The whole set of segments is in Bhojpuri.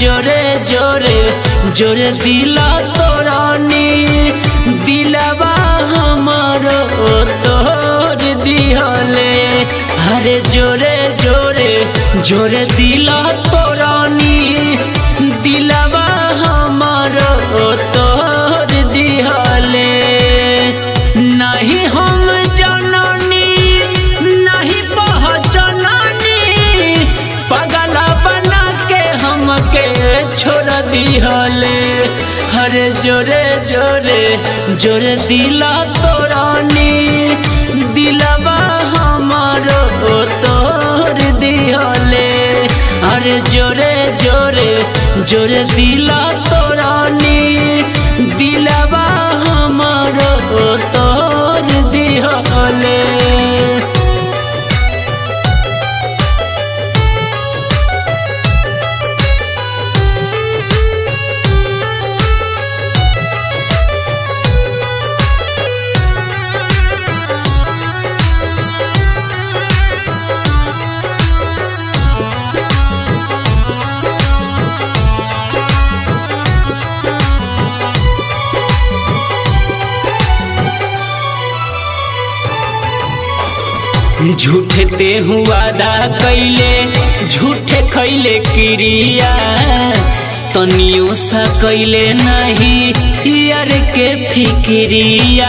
जोरे जोरे जोरे दिला तोरानी दिलवा हमारो तोर दिहले। अरे जोरे जोरे जोरे दिला तोरानी दिलवा हमारो तोर दिहले। नहीं हम जननी नहीं पहचाननी पगला बना के हमके छोड़ दिहले। अरे जोरे जोरे जोरे दिला तोरानी दिलवा हमारो तोर दिहले। अरे जोरे जोरे जोरे दिला तोरानी दिलवा हमारो तोर दिहले। झूठे ते वादा कैले झूठे खैले क्रिया तनियो सा कैले नहीं यार के फिक्रिया।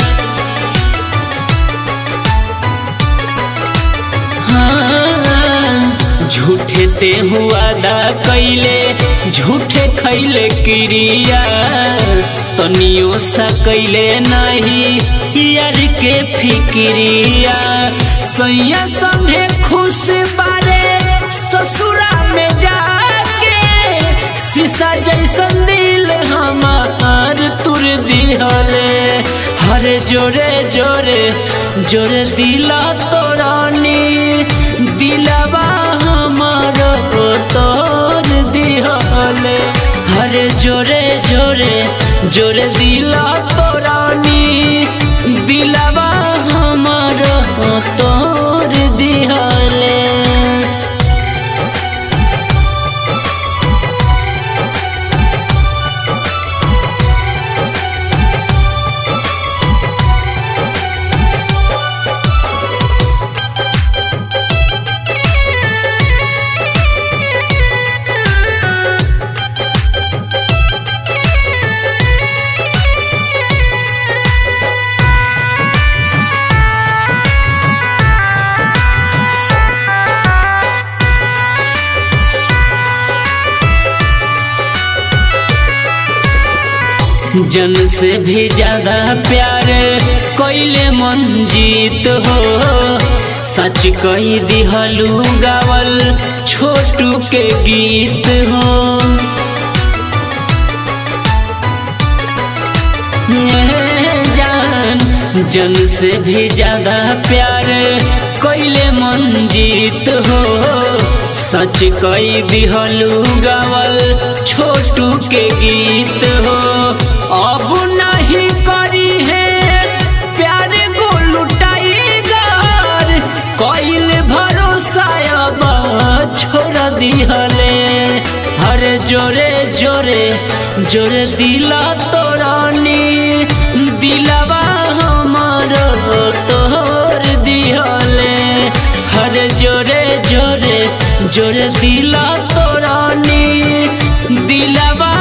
हाँ झूठे ते वादा कैले झूठे खैले क्रिया तनियो सा कैले नहीं यार के फिक्रिया। सैया संगे खुश बारे ससुरा में जाके शीशा जैसन दिल हमार तुर दिहले। हरे जोरे जोरे जोरे दिला तोरानी दिलवा हमारो तोर दिहले। हरे जोरे जोरे जोरे दिला तोरानी दिलवा हमारो तोर दिहले। जन से भी ज्यादा प्यार कोइले मंजीत हो सच कही दिहलू गावल छोटू के गीत हो। जन से भी ज्यादा प्यार कोइले मंजीत हो सच कही दिहलू गावल छोटू के गीत हो। अब नहीं करी है प्यार को लुटाईगर कोइल भरोसा अब छोड़ दिहले। हरे जोरे जोरे जोरे दिला तोरानी दिलवा हमारो तोर दिहले। हरे जोरे जोरे जोरे दिला तोरानी दिलवा